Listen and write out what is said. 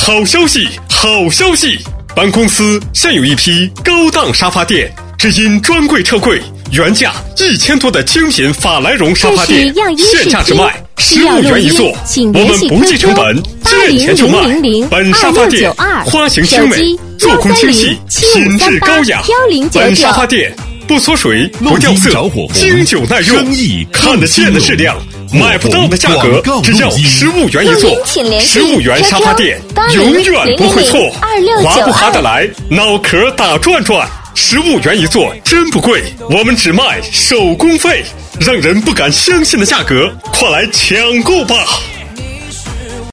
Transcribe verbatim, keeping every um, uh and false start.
好消息，好消息！本公司现有一批高档沙发垫，只因专柜撤柜，原价一千多的精品法兰绒沙发垫，现价只卖十五元一座。我们不计成本，见钱就卖。本沙发垫花型精美，做工精细，品质高雅。本沙发垫不缩水，不掉色，经久耐用，看得见的质量，买不到的价格，只要十五元一座。十五元沙发垫，永远不会错。划不划得来，脑壳打转转。十五元一座真不贵，我们只卖手工费，让人不敢相信的价格，快来抢购吧！